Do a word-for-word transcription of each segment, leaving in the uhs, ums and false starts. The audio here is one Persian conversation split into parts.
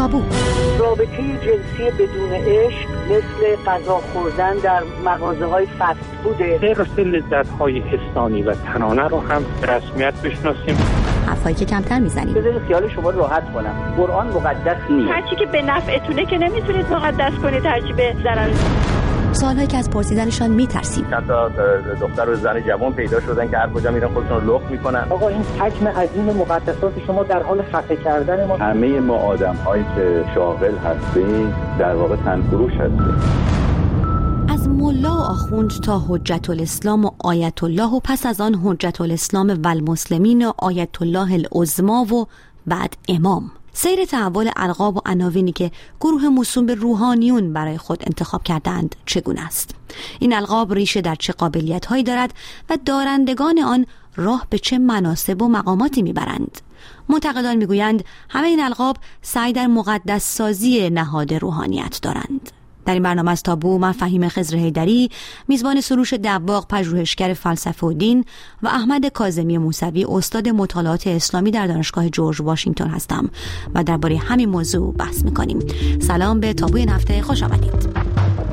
تابو. رابطه جنسی بدون عشق مثل غذا خوردن در مغازه‌های فست فوده. حفظ لذت‌های حسانی و تنانه رو هم به رسمیت بشناسیم. حرفایی که کمتر میزنیم. بذارید خیال شما راحت کنم. قرآن مقدس نیست. هرچی که به نفعتونه که نمیتونید مقدس کنید، هرچی به ضرر. سوالایی که از پرسیدنشان میترسیم. چند تا دختر و زن جوان پیدا شدن که هر کجا میرن خودشون رو لخت میکنن. آقا این حجم عظیم مقدسات شما در حال خفه کردن ما. همه ما آدم‌هایی که شاغل هستیم در واقع تنفروش هستیم. از ملا و آخوند تا حجت الاسلام و آیت الله و پس از آن حجت الاسلام و المسلمین و آیت الله العظما و بعد امام. سیر تحول القاب و عناوینی که گروه موسوم به روحانیون برای خود انتخاب کردند چگونه است؟ این القاب ریشه در چه قابلیت‌هایی دارد و دارندگان آن راه به چه مناصب و مقاماتی میبرند؟ معتقدان میگویند همه این القاب سعی در مقدس سازی نهاد روحانیت دارند. در این برنامه از تابو من فهیم خضر حیدری، میزبان سروش دباغ پژوهشگر فلسفه و دین و احمد کاظمی موسوی استاد مطالعات اسلامی در دانشگاه جورج واشنگتن هستم و درباره همین موضوع بحث میکنیم. سلام به تابو این هفته، خوش آمدید.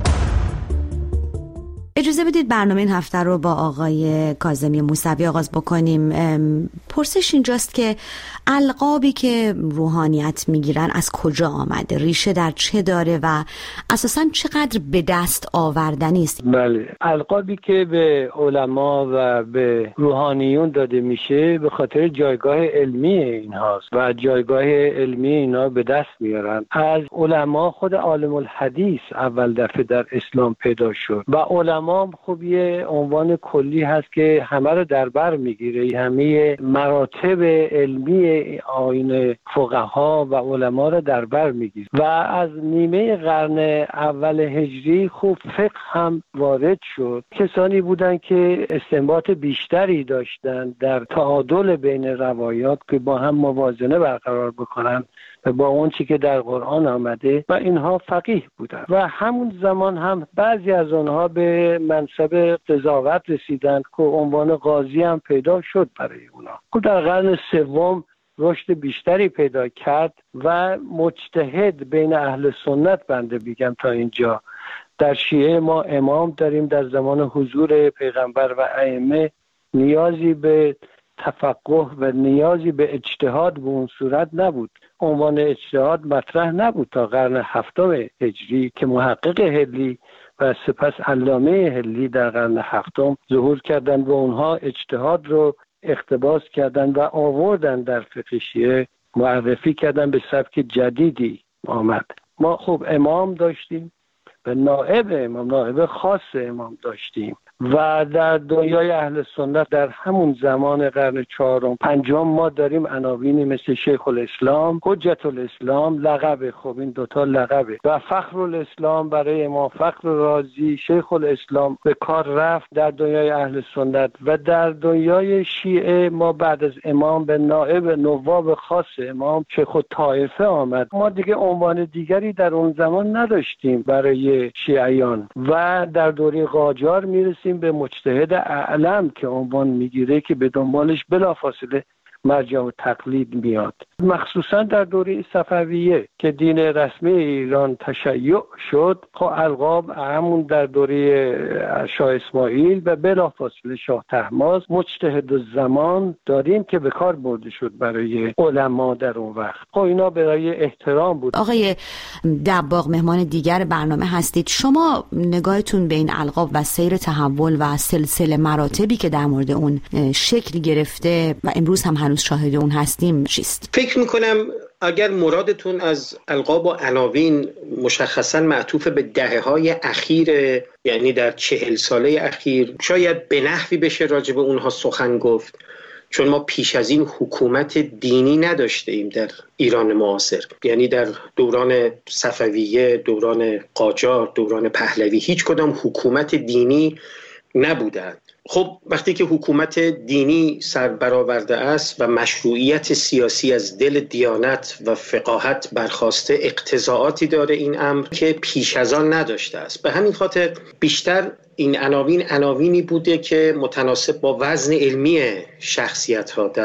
اجازه بدید برنامه این هفته رو با آقای کاظمی موسوی آغاز بکنیم. پرسش اینجاست که القابی که روحانیت میگیرن از کجا آمده؟ ریشه در چه داره و اساساً چقدر به دست آوردنی است؟ بله، القابی که به علما و به روحانیون داده میشه به خاطر جایگاه علمی اینهاست و جایگاه علمی اینا به دست میارن. از علما خود عالم الحدیث اول دفعه در اسلام پیدا شد و علما خب یه عنوان کلی هست که همه رو در بر میگیره، همه مراتب علمی آیین فقها و علما رو در بر میگیره و از نیمه قرن اول هجری خوب فقه هم وارد شد. کسانی بودن که استنباط بیشتری داشتن در تعادل بین روایات که با هم موازنه برقرار بکنن و با اون چی که در قرآن آمده و اینها فقیه بودن و همون زمان هم بعضی از اونها به منصب قضاوت رسیدند که عنوان قاضی هم پیدا شد برای اونا. که در قرن سوم رشد بیشتری پیدا کرد و مجتهد بین اهل سنت بنده بگم تا اینجا. در شیعه ما امام داریم، در زمان حضور پیغمبر و ائمه نیازی به تفقه و نیازی به اجتهاد به اون صورت نبود. عنوان اجتهاد مطرح نبود تا قرن هفتم هجری که محقق هلی و سپس علامه هلی در قرن هفتم ظهور کردند و اونها اجتهاد رو اقتباس کردند و آوردن در فقه شیعه، معرفی کردن به سبک جدیدی آمد. ما خب امام داشتیم و نائب امام، نائب خاص امام داشتیم و در دنیای اهل سنت در همون زمان قرن چهارم پنجم ما داریم عناوینی مثل شیخ الاسلام، حجت الاسلام، لقب، خب این دوتا لقبه و فخر الاسلام برای امام فخر رازی. شیخ الاسلام به کار رفت در دنیای اهل سنت و در دنیای شیعه ما بعد از امام به نائب نواب خاص امام شیخ الطائفه آمد. ما دیگه عنوان دیگری در اون زمان نداشتیم برای شیعیان و در دوره قاجار میرسیم به مجتهد اعلم که عنوان میگیره که به دنبالش بلافاصله مرجع و تقلید میاد. مخصوصا در دوره صفویه که دین رسمی ایران تشیع شد، خب القاب همون در دوره شاه اسماعیل و بلافاصله شاه طهماسب مجتهد الزمان داریم که به کار برده شد برای علما در اون وقت. خب اینا برای احترام بود. آقای دباغ مهمان دیگر برنامه هستید. شما نگاهتون به این القاب و سیر تحول و سلسله مراتبی که در مورد اون شکل گرفته و امروز هم هنوز شاهد اون هستیم چیست؟ فکر میکنم اگر مرادتون از القاب و عناوین مشخصا معطوف به دهه‌های اخیر، یعنی در چهل ساله اخیر، شاید به نحوی بشه راجع به اونها سخن گفت، چون ما پیش از این حکومت دینی نداشته ایم در ایران معاصر. یعنی در دوران صفویه، دوران قاجار، دوران پهلوی هیچ کدام حکومت دینی نبودند. خب وقتی که حکومت دینی سر برآورده است و مشروعیت سیاسی از دل دیانت و فقاهت برخاسته، اقتضاعاتی داره این امر که پیش از آن نداشته است. به همین خاطر بیشتر این عناوین عناوینی بوده که متناسب با وزن علمی شخصیت‌ها در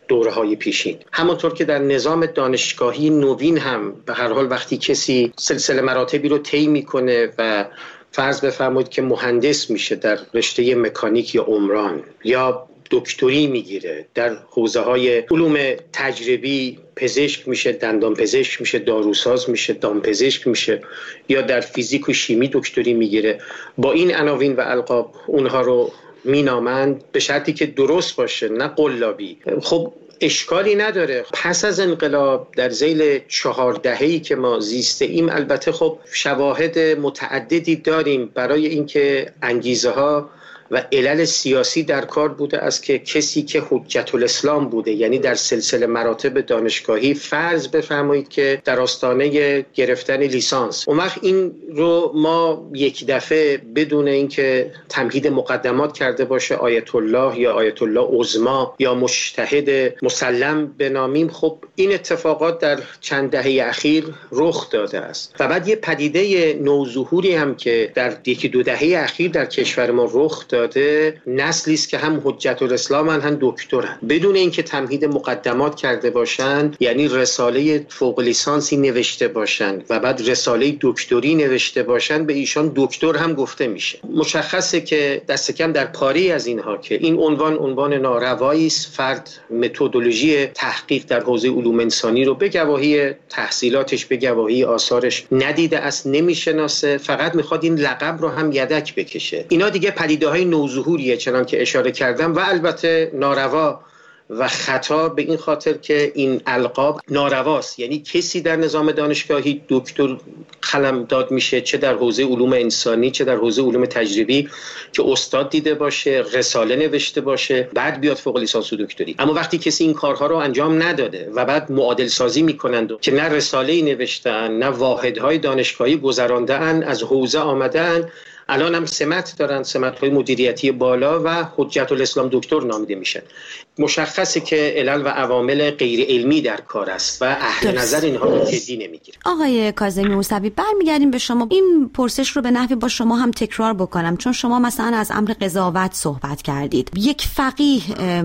دوره‌های پیشین. همونطور که در نظام دانشگاهی نوین هم به هر حال وقتی کسی سلسله مراتبی رو طی میکنه و فرض بفرمایید که مهندس میشه در رشته مکانیک یا عمران، یا دکتری میگیره در حوزه‌های علوم تجربی، پزشک میشه، دندان پزشک میشه، داروساز میشه، دامپزشک میشه، یا در فیزیک و شیمی دکتری میگیره، با این عناوین و القاب اونها رو مینامند، به شرطی که درست باشه نه قلابی. خب اشکالی نداره. پس از انقلاب در ذیل چهار دهه‌ای که ما زیسته ایم، البته خب شواهد متعددی داریم برای اینکه انگیزه ها و علل سیاسی در کار بوده است که کسی که حجت الاسلام بوده، یعنی در سلسله مراتب دانشگاهی، فرض بفرمایید که در آستانه گرفتن لیسانس، اون وقت این رو ما یک دفعه بدون اینکه تمهید مقدمات کرده باشه آیت الله یا آیت الله عظما یا مجتهد مسلم بنامیم، خب این اتفاقات در چند دهه اخیر رخ داده است. و بعد یه پدیده نوظهوری هم که در یکی دو دهه اخیر در کشور ما رخ داده، نسلی است که هم حجت الاسلام هم دکترن، بدون اینکه تمهید مقدمات کرده باشند، یعنی رساله فوق لیسانسی نوشته باشند و بعد رساله دکتری نوشته باشند، به ایشان دکتر هم گفته میشه. مشخصه که دست کم در پاری از اینها که این عنوان عنوان ناروایی است، فرد متدولوژی تحقیق در حوزه علوم انسانی رو به گواهی تحصیلاتش، به گواهی آثارش ندیده است، نمیشناسه، فقط میخواد این لقب رو هم یدک بکشه. اینا دیگه پدیده‌های نوظهوریه چنان که اشاره کردم، و البته ناروا و خطا به این خاطر که این القاب نارواست. یعنی کسی در نظام دانشگاهی دکتر قلمداد میشه، چه در حوزه علوم انسانی چه در حوزه علوم تجربی، که استاد دیده باشه، رساله نوشته باشه، بعد بیاد فوق لیسانس و دکتری. اما وقتی کسی این کارها رو انجام نداده و بعد معادل سازی میکنند که نه رساله‌ای نوشتن نه واحدهای دانشگاهی گذرانده‌اند، از حوزه آمدن، الان هم سمت دارن، سمت‌های مدیریتی بالا، و حجت الاسلام دکتر نامیده میشن. مشخصه که علل و عوامل غیر علمی در کار است و اهل درست. نظر اینها رو جدی نمیگیره. آقای کاظمی موسوی، برمیگردیم به شما. این پرسش رو به نحوی با شما هم تکرار بکنم، چون شما مثلا از امر قضاوت صحبت کردید. یک فقیه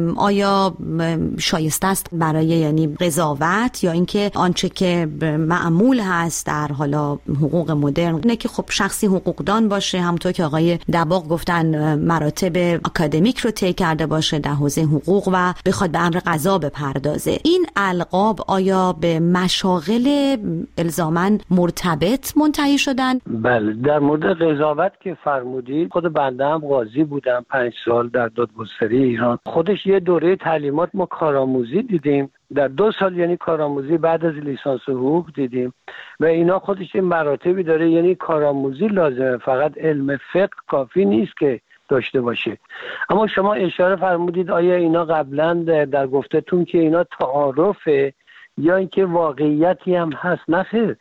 آیا شایسته است برای یعنی قضاوت، یا اینکه آنچه که معمول هست در حالا حقوق مدرن اینه که خب شخصی حقوقدان باشه، همونطور که آقای دباغ گفتن مراتب اکادمیک رو طی کرده باشه در حوزه حقوق و بخواد به امر قضا بپردازه. این القاب آیا به مشاغل الزاماً مرتبط منتهی شدن؟ بله، در مورد قضاوت که فرمودید، خود بنده هم قاضی بودم پنج سال در دادگستری ایران. خودش یه دوره تعلیمات ما کارآموزی دیدیم، در دو سال یعنی کارآموزی بعد از لیسانس حقوق دیدیم، و اینا خودش این مراتبی داره. یعنی کارآموزی لازمه، فقط علم فقه کافی نیست که داشته باشه. اما شما اشاره فرمودید آیا اینا قبلا در گفتتون که اینا تعارفه یا اینکه واقعیتی هم هست؟ نه خیر،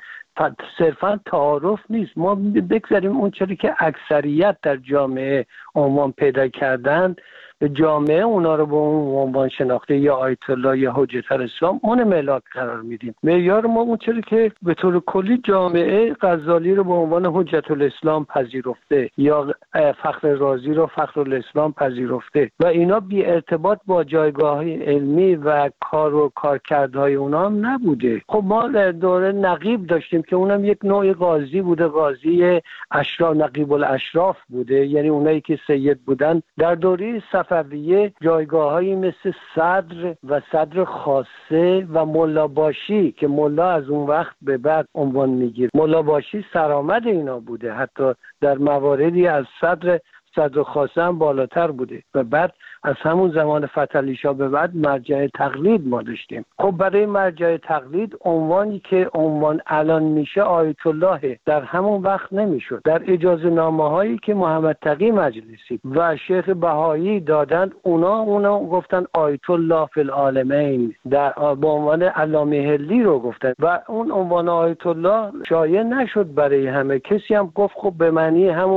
صرفا تعارف نیست. ما بگذاریم اون چیزی که اکثریت در جامعه عنوان پیدا کردن، به جامعه اونا رو به اون عنوان شناخته، یا آیت الله یا حجت الاسلام، اون ملاک قرار میدیم. معیار ما اون چیزی که به طور کلی جامعه غزالی رو به عنوان حجت الاسلام پذیرفته، یا فخر رازی رو فخر الاسلام پذیرفته، و اینا بی ارتباط با جایگاه علمی و کار و کارکردهای اونا هم نبوده. خب ما دوره نقیب داشتیم که اونم یک نوع قاضی بوده، قاضی اشراف، نقیب الاشراف بوده، یعنی اونایی که سید بودن. در دوره صفویه جایگاه‌هایی مثل صدر و صدر خاصه و ملاباشی که ملا از اون وقت به بعد عنوان میگیره، ملاباشی سرآمد اینا بوده، حتی در مواردی از صدر صدر خاصه هم بالاتر بوده، و بعد از همون زمان فتحعلی شاه به بعد مرجع تقلید ما داشتیم. خب برای مرجع تقلید عنوانی که عنوان الان میشه آیت الله، در همون وقت نمیشد. در اجازه نامه هایی که محمد تقی مجلسی و شیخ بهایی دادند، اونا اونا گفتن آیت الله فی العالمین، در با عنوان علامه هلی رو گفتن، و اون عنوان آیت الله شایع نشد برای همه. کسی هم گفت خب به معنی همون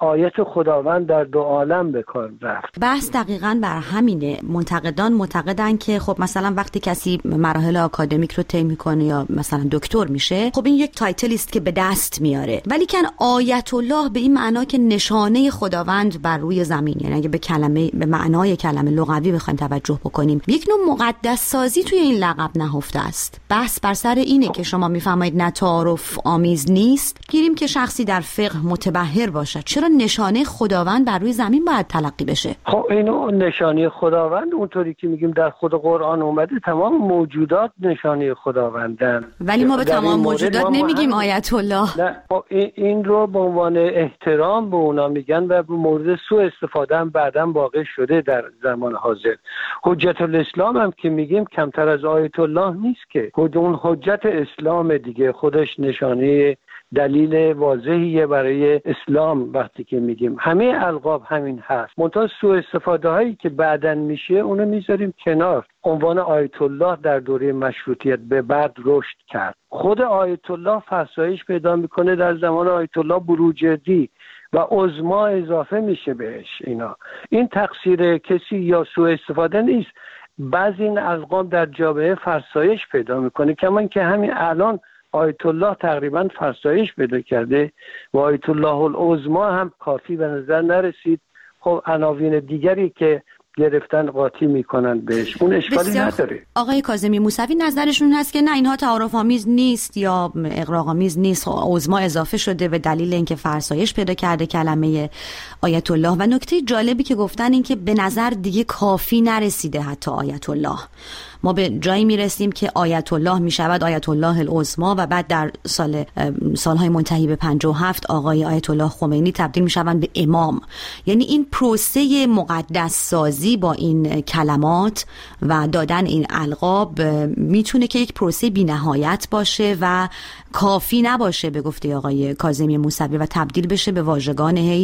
آیت خداوند در دو عالم به کار رفت. بحث دقیقاً بر همینه. منتقدان معتقدن که خب مثلا وقتی کسی مراحل آکادمیک رو طی میکنه یا مثلا دکتر میشه، خب این یک تایتلی است که به دست میاره، ولی کن آیت الله به این معنا که نشانه خداوند بر روی زمین، یعنی اگه به کلمه به معنای کلمه لغوی بخوایم توجه بکنیم، یک نوع مقدس سازی توی این لقب نهفته است. بحث بر سر اینه که شما میفرمایید نه تعارف آمیز نیست، گیریم که شخصی در فقه متبحر باشد، چرا نشانه خداوند بر روی زمین باید تلقی بشه؟ خب اینو نشانه خداوند اونطوری که میگیم در خود قرآن اومده، تمام موجودات نشانه خداوندن، ولی ما به تمام موجودات نمیگیم آیت الله. نه این رو به عنوان احترام به اونا میگن و به مورد سوء استفاده هم بعداً واقع شده در زمان حاضر. حجت الاسلام هم که میگیم کمتر از آیت الله نیست که، خود اون حجت اسلام دیگه خودش نشانه دلیل واضحیه برای اسلام. وقتی که میگیم همه القاب همین هست، منتها سوء استفاده هایی که بعداً میشه اونو میذاریم کنار. عنوان آیت الله در دوره مشروطیت به بعد رشد کرد. خود آیت الله فرسایش پیدا میکنه در زمان آیت الله بروجردی و عظما اضافه میشه بهش. اینا این تقصیر کسی یا سوء استفاده نیست. بعضی این القاب در جامعه فرسایش پیدا میکنه، کمان که همین الان آیت الله تقریبا فرسایش پیدا کرده و آیت الله العظما هم کافی به نظر نرسید. خب عناوین دیگری که گرفتن قاطی میکنن بهش، اون اشکالی نداره. آقای کاظمی موسوی نظرشون هست که نه اینها تعارف آمیز نیست یا اغراق آمیز نیست، عظما اضافه شده به دلیل اینکه فرسایش پیدا کرده کلمه آیت الله. و نکته جالبی که گفتن این که به نظر دیگه کافی نرسیده حتی آیت الله، ما به جایی میرسیم که آیت الله میشود آیت الله العظما و بعد در سال سالهای منتهی به پنجاه و هفت آقای آیت الله خمینی تبدیل میشوند به امام. یعنی این پروسه مقدس سازی با این کلمات و دادن این القاب میتونه که یک پروسه بی نهایت باشه و کافی نباشه به گفته آقای کاظمی موسوی و تبدیل بشه به واژگان هی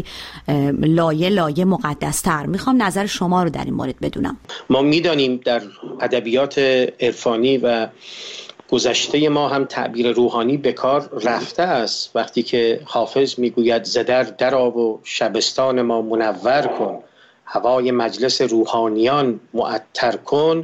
لایه لایه مقدس تر. میخوام نظر شما رو در این مورد بدونم. ما میدانیم در ادبیات عرفانی و گذشته ما هم تعبیر روحانی به کار رفته است. وقتی که حافظ میگوید زدر درآ و شبستان ما منور کن، هوای مجلس روحانیان معطر کن،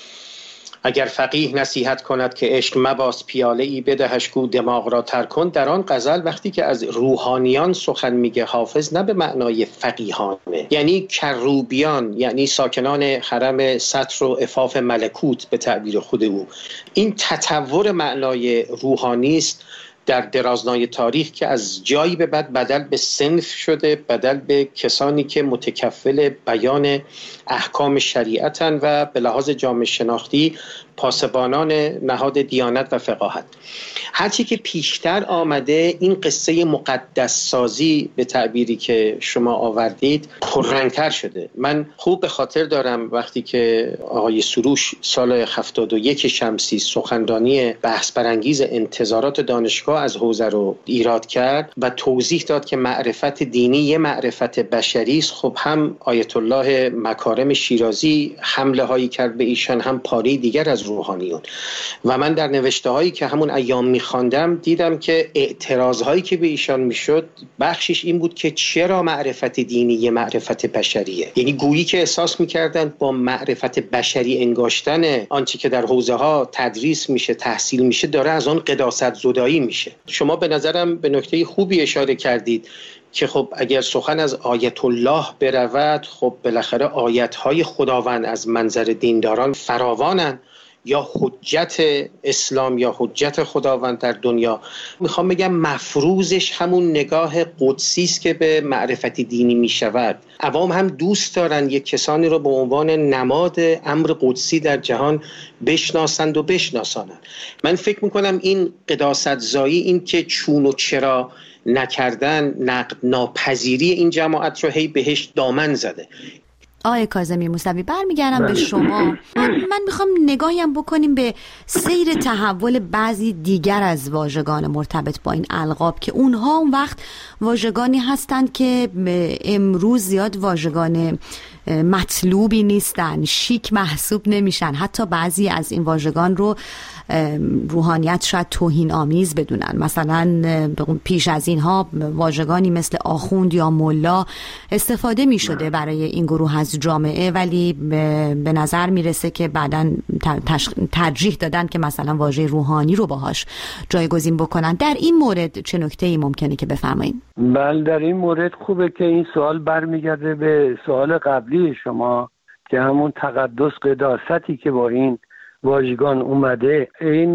اگر فقیه نصیحت کند که عشق مباس، پیاله ای بدهش گو دماغ را تر کن. در آن غزل وقتی که از روحانیان سخن میگه حافظ، نه به معنای فقیهانه، یعنی کروبیان، یعنی ساکنان حرم سطر و عفاف ملکوت به تعبیر خود او. این تطور معنای روحانی است در درازنای تاریخ که از جایی به بعد بدل به صنف شده، بدل به کسانی که متکفل بیان احکام شریعتن و به لحاظ جامعه شناختی پاسبانان نهاد دیانت و فقاهت. هرچی که پیشتر آمده این قصه مقدس سازی به تعبیری که شما آوردید پررنگتر شده. من خوب به خاطر دارم وقتی که آقای سروش سال هفتاد و یک شمسی سخنرانی بحث برانگیز انتظارات دانشگاه از حوزه رو ایراد کرد و توضیح داد که معرفت دینی یه معرفت بشری است. خب هم آیت الله مکارم شیرازی حمله هایی کرد به ایشان، هم پاره دیگر از روحانیون. و من در نوشته هایی که همون ایام میخواندم دیدم که اعتراض هایی که به ایشان میشد بخشش این بود که چرا معرفت دینی یه معرفت بشریه، یعنی گویی که احساس میکردن با معرفت بشری انگاشتن آنچه که در حوزه ها تدریس میشه، تحصیل میشه، داره از آن قداست زدایی میشه. شما به نظرم به نکته خوبی اشاره کردید که خب اگر سخن از آیت الله برود، خب بالاخره آیت های خداوند از منظر دینداران فراوانن، یا حجت اسلام یا حجت خداوند در دنیا. میخوام بگم مفروضش همون نگاه قدسی است که به معرفت دینی میشود. عوام هم دوست دارن یک کسانی رو به عنوان نماد امر قدسی در جهان بشناسند و بشناسانند. من فکر میکنم این قداست زایی، این که چون و چرا نکردن، نقد ناپذیری این جماعت رو هی بهش دامن زده. آقای کاظمی موسوی برمیگردم به شما. من میخوام نگاهیم بکنیم به سیر تحول بعضی دیگر از واژگان مرتبط با این القاب که اونها اون وقت واژگانی هستند که امروز زیاد واژگان مطلوبی نیستن، شیک محسوب نمیشن. حتی بعضی از این واژگان رو روحانیت شاید توهین آمیز بدونن. مثلا پیش از اینها واژگانی مثل آخوند یا ملا استفاده می شده برای این گروه از جامعه، ولی به نظر میرسه که بعداً ترجیح دادن که مثلا واژه روحانی رو باهاش جایگزین بکنن. در این مورد چه نکته‌ای ممکنه که بفرمایید؟ بله، در این مورد خوبه که این سوال برمیگرده به سوال قبلی شما که همون تقدس قداستی که با این واژگان اومده. این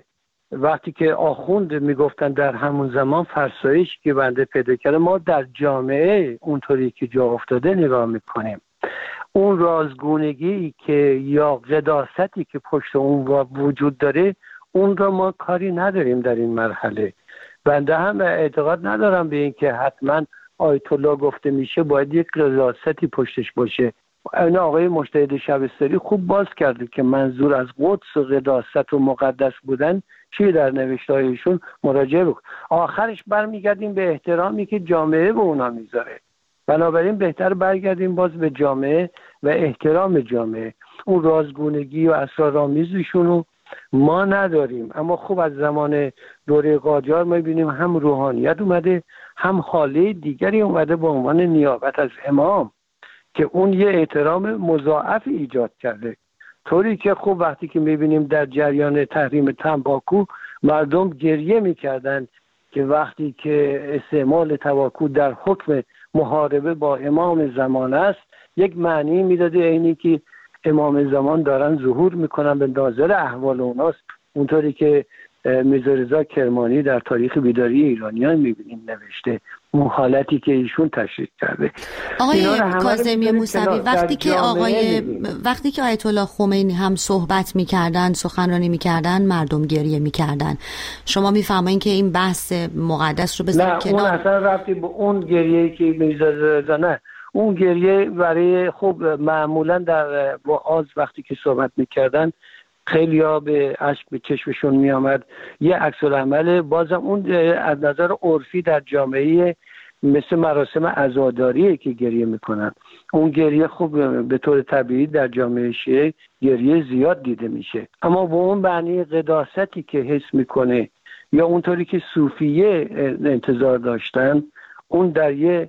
وقتی که آخوند میگفتن در همون زمان، فرسایش که بنده پیدا کرده، ما در جامعه اونطوری که جا افتاده نگاه میکنیم. اون رازگونگی که یا قداستی که پشت اون وجود داره، اون را ما کاری نداریم در این مرحله. بنده هم اعتقاد ندارم به این که حتما آیت الله گفته میشه باید یک قداستی پشتش باشه. این آقای مجتهد شبستری خوب باز کرده که منظور از قدس و قداست و مقدس بودن چی در نوشتهایشون مراجعه بکن. آخرش برمیگردیم به احترامی که جامعه به اونا میذاره. بنابراین بهتر برگردیم باز به جامعه و احترام جامعه. اون رازگونگی و اسرارآمیزشون رو ما نداریم. اما خوب از زمان دوره قاجار ما ببینیم هم روحانیت اومده، هم حاله دیگری اومده به عنوان نیابت از امام که اون یه احترام مضاعف ایجاد کرده. طوری که خوب وقتی که میبینیم در جریان تحریم تنباکو مردم گریه میکردن که وقتی که استعمال تنباکو در حکم محاربه با امام زمان است، یک معنی میداده اینی که امام زمان دارن ظهور میکنن به ناظر احوال اوناست. اونطوری که میرزا رضا کرمانی در تاریخ بیداری ایرانیان میبینیم نوشته، اون حالتی که ایشون تشریح کرده. آقای کاظمی موسوی، وقتی که آقای وقتی که آیت الله خمینی هم صحبت میکردن، سخنرانی میکردن، مردم گریه میکردن، شما میفهمین که این بحث مقدس رو بذارید کنار؟ نه، اون اصلا ربطی به اون گریه که میرزا رضا، نه، اون گریه برای خوب معمولا در وعاظ وقتی که صحبت میکردن خیلی ها به اشک به چشمشون می آمد. یه عکس العمل بازم اون از نظر عرفی در جامعه مثل مراسم عزاداریه که گریه میکنن. اون گریه خوب به طور طبیعی در جامعه شیعه گریه زیاد دیده میشه، اما با اون معنی قداستی که حس میکنه یا اونطوری که صوفیه انتظار داشتن، اون در یه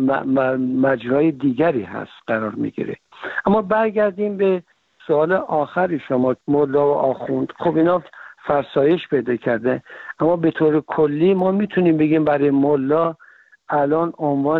مجرای دیگری هست قرار میگیره. اما برگردیم به سوال آخری شما، ملا و آخوند. خب اینا فرسایش پیدا کرده، اما به طور کلی ما میتونیم بگیم برای ملا الان عنوان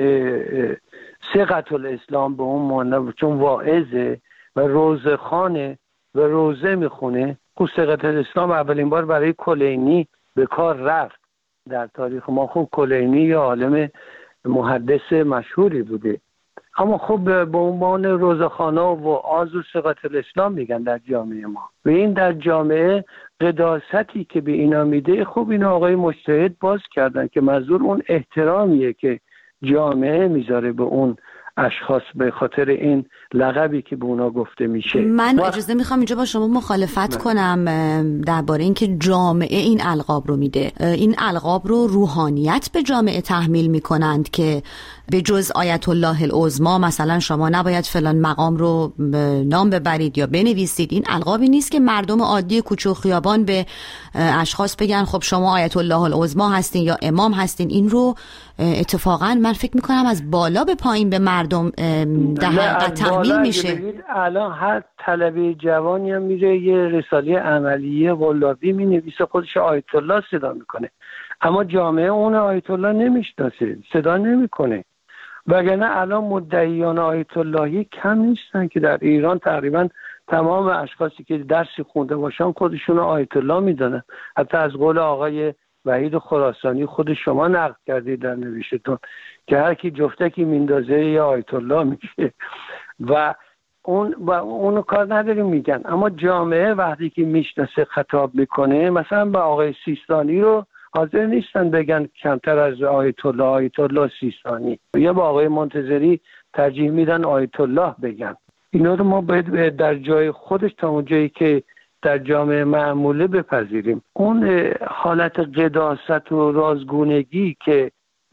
ثقة الاسلام به اون معنی، چون واعظه و روزخانه و روزه میخونه. خب ثقة الاسلام اولین بار برای کلینی به کار رفت در تاریخ ما. خب کلینی یا عالم محدث مشهوری بوده، اما خب به عنوان روزخانه و آز و ثقة الاسلام میگن در جامعه ما. و این در جامعه قداستی که به اینا میده، خب این آقای مجتهد باز کردن که منظور اون احترامیه که جامعه میذاره به اون اشخاص به خاطر این لقبی که به اونا گفته میشه. من اجازه میخوام اینجا با شما مخالفت کنم درباره اینکه جامعه این القاب رو میده. این القاب رو روحانیت به جامعه تحمیل میکنند که به جز آیت الله العظما مثلا شما نباید فلان مقام رو نام ببرید یا بنویسید. این القابی نیست که مردم عادی کوچه و خیابان به اشخاص بگن خب شما آیت الله العظما هستین یا امام هستین. این رو اتفاقا من فکر میکنم از بالا به پایین به مردم در حقیقت تحمیل میشه. الان هر طلبه جوانی هم میره یه رساله عملیه قلابی مینویسه، خودش آیت الله صدا میکنه، اما جامعه اون آیت الله نمیشناسه، صدا نمیکنه. وگرنه الان مدعیان آیت اللهی کم نیستن که در ایران تقریبا تمام اشخاصی که درسی خونده باشن خودشون آیت الله میدونن. حتی از قول آقای وحید خراسانی خود شما نقل کردید در نوشتتون که هر کی جفتکی میندازه یا آیت الله میشه و اون و اونو کار نداریم میگن. اما جامعه وقتی که میشناسه خطاب میکنه، مثلا با آقای سیستانی رو حاضر نیستن بگن کمتر از آیت الله آیت الله سیستانی، یا با آقای منتظری ترجیح میدن آیت الله بگن. اینا رو ما باید در جای خودش تا اون جایی که در جامعه معموله بپذیریم. اون حالت قداست و رازگونگی که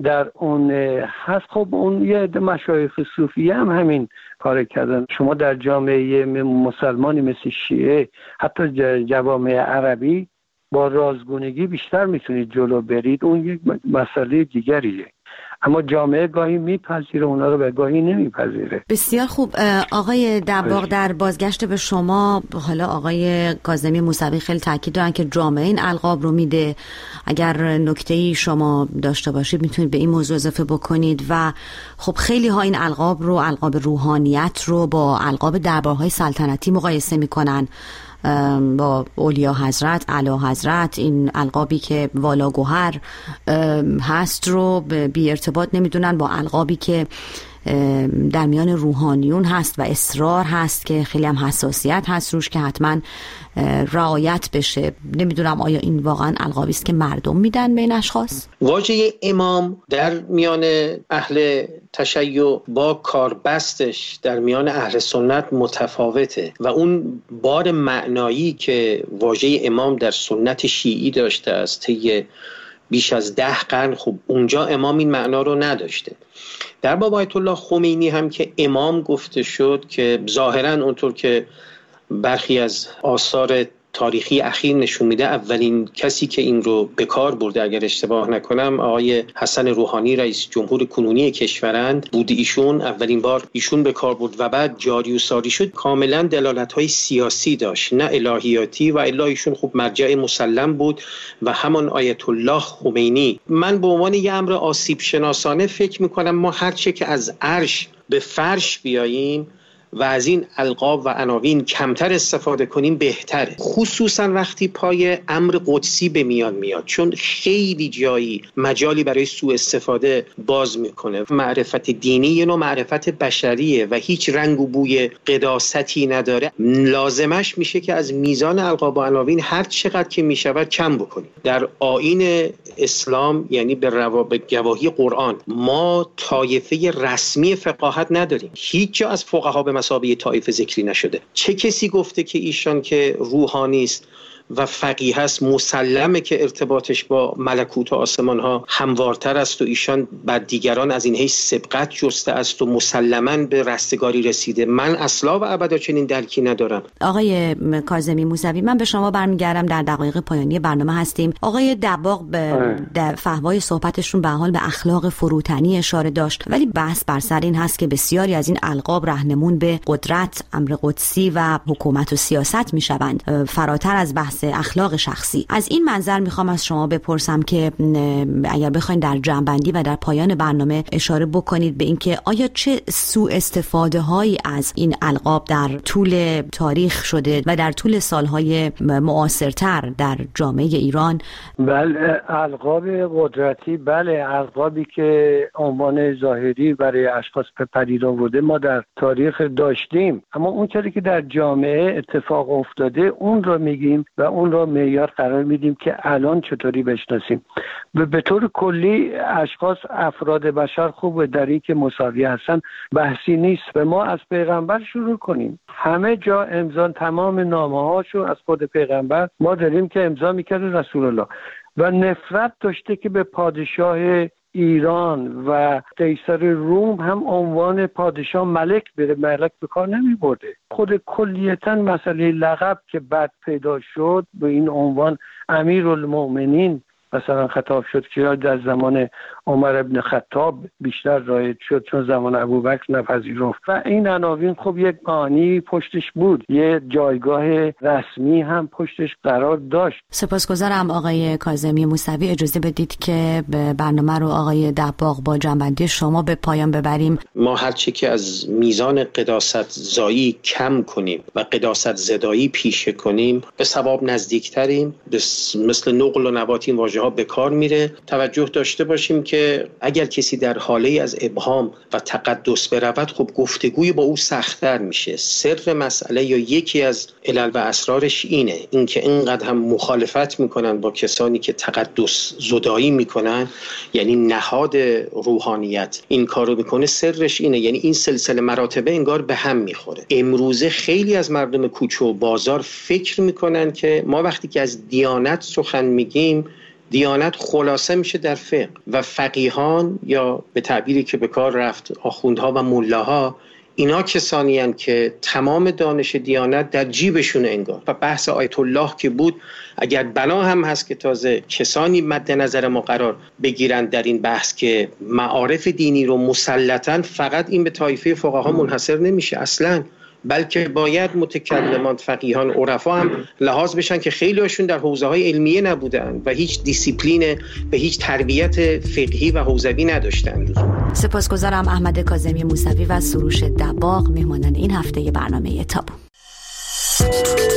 در اون هست. خب اون یه عده مشایخ صوفیه هم همین کار کردن. شما در جامعه مسلمانی مثل شیعه، حتی جوامع عربی، با رازگونگی بیشتر میتونید جلو برید. اون یک مسئله دیگریه، اما جامعه گاهی میپذیره اونا رو و گاهی نمیپذیره. بسیار خوب. آقای دباغ، در بازگشت به شما، حالا آقای کاظمی موسوی خیلی تاکید دارن که جامعه این القاب رو میده. اگر نکته‌ای شما داشته باشید میتونید به این موضوع اضافه بکنید. و خب خیلی ها این القاب رو، القاب روحانیت رو با القاب دربارهای سلطنتی مقایسه میکنن، با اولیا حضرت، اعلی حضرت. این القابی که والا گوهر هست رو بی ارتباط نمیدونن با القابی که در میان روحانیون هست و اسرار هست که خیلی هم حساسیت هست روش که حتما رعایت بشه. نمیدونم آیا این واقعا القابی است که مردم میدن به این اشخاص؟ واژه امام در میان اهل تشیع با کاربستش در میان اهل سنت متفاوته و اون بار معنایی که واژه امام در سنت شیعی داشته است طی بیش از ده قرن، خب اونجا امام این معنا رو نداشته. در باب آیت الله خمینی هم که امام گفته شد، که ظاهراً اونطور که برخی از آثار تاریخی اخیر نشون میده اولین کسی که این رو به کار برده، اگر اشتباه نکنم آقای حسن روحانی رئیس جمهور کنونی کشورند بود، ایشون اولین بار ایشون به کار برد و بعد جاری و ساری شد. کاملا دلالت‌های سیاسی داشت نه الهیاتی، و الا ایشون خب مرجع مسلم بود و همان آیت الله خمینی. من به عنوان یه امر آسیب شناسانه فکر میکنم ما هر چه که از عرش به فرش بیاییم و از این القاب و عناوین کمتر استفاده کنیم بهتره، خصوصا وقتی پای امر قدسی به میان میاد، چون خیلی جایی مجالی برای سوء استفاده باز میکنه. معرفت دینی یه نوع معرفت بشریه و هیچ رنگ و بوی قداستی نداره. لازمش میشه که از میزان القاب و عناوین هر چقدر که میشود کم بکنیم. در آیین اسلام، یعنی به روابط گواهی قرآن، ما طایفه رسمی فقاهت نداریم. هیچ جا از فقها به مسابقه طایفه ذکری نشده. چه کسی گفته که ایشان که روحانی است و فقیه است مسلمه که ارتباطش با ملکوت و آسمان ها هموارتر است و ایشان بر دیگران از این حیث سبقت جسته است و مسلماً به رستگاری رسیده؟ من اصلا و ابدا چنین درکی ندارم. آقای کاظمی موسوی، من به شما برمیگردم. در دقایق پایانی برنامه هستیم. آقای دباغ به در فحوای صحبتشون به حال به اخلاق فروتنی اشاره داشت، ولی بحث بر سر این هست که بسیاری از این القاب رهنمون به قدرت، امر قدسی و حکومت و سیاست میشوند، فراتر از بحث اخلاق شخصی. از این منظر میخوام از شما بپرسم که اگر بخواید در جمع‌بندی و در پایان برنامه اشاره بکنید به اینکه آیا چه سوء استفاده هایی از این القاب در طول تاریخ شده و در طول سالهای معاصرتر در جامعه ایران؟ بله، القاب قدرتی، بله، القابی که عنوان ظاهری برای اشخاص پدید آورده ما در تاریخ داشتیم، اما اون چیزی که در جامعه اتفاق افتاده اون رو میگیم و اون را معیار قرار میدیم که الان چطوری بشناسیم. به طور کلی اشخاص، افراد بشر خوب در این که مساوی هستن بحثی نیست. به ما از پیغمبر شروع کنیم. همه جا امضا، تمام نامه هاشو از خود پیغمبر ما داریم که امضا میکرده رسول الله، و نفرت داشته که به پادشاه ایران و قیصر روم هم عنوان پادشاه ملک بره، ملک به کار نمی برده. خود کلیتا مسئله لقب که بعد پیدا شد به این عنوان امیرالمؤمنین مثلا خطاب شد که در زمان عمر ابن خطاب بیشتر رایج شد چون زمان ابوبکر نپذیرفت، و این عناوین خب یک معنی پشتش بود، یه جایگاه رسمی هم پشتش قرار داشت. سپاسگزارم آقای کاظمی موسوی. اجازه بدید که برنامه رو آقای دباغ با جنبندی شما به پایان ببریم. ما هرچی که از میزان قداست زایی کم کنیم و قداست زدایی پیشه کنیم به ثواب نزدیکتریم. مثل نقل و نبات این واژه ها به کار میره. توجه داشته باشیم که اگر کسی در حاله از ابهام و تقدس برود، خب گفتگوی با او سخت‌تر میشه. سر مسئله یا یکی از علل و اسرارش اینه، اینکه اینقدر هم مخالفت میکنن با کسانی که تقدس زدایی میکنن، یعنی نهاد روحانیت این کارو میکنه. سرش اینه، یعنی این سلسله مراتبه انگار به هم میخوره. امروزه خیلی از مردم کوچه و بازار فکر میکنن که ما وقتی که از دیانت سخن میگیم دیانت خلاصه میشه در فقه و فقیهان یا به تعبیری که به کار رفت آخوندها و ملاها، اینا کسانی هستند که تمام دانش دیانت در جیبشون انگار. و بحث آیت الله که بود، اگر بنا هم هست که تازه کسانی مد نظر ما قرار بگیرند در این بحث که معارف دینی رو مسلطاً فقط این به طایفه فقها منحصر نمیشه اصلاً، بلکه باید متکلمان، فقیهان، عرفا هم لحاظ بشن که خیلی هاشون در حوزه‌های علمیه نبودن و هیچ دیسیپلین به هیچ تربیت فقهی و حوزوی نداشتن. سپاسگزارم احمد کاظمی موسوی و سروش دباغ، مهمانان این هفته برنامه تابو.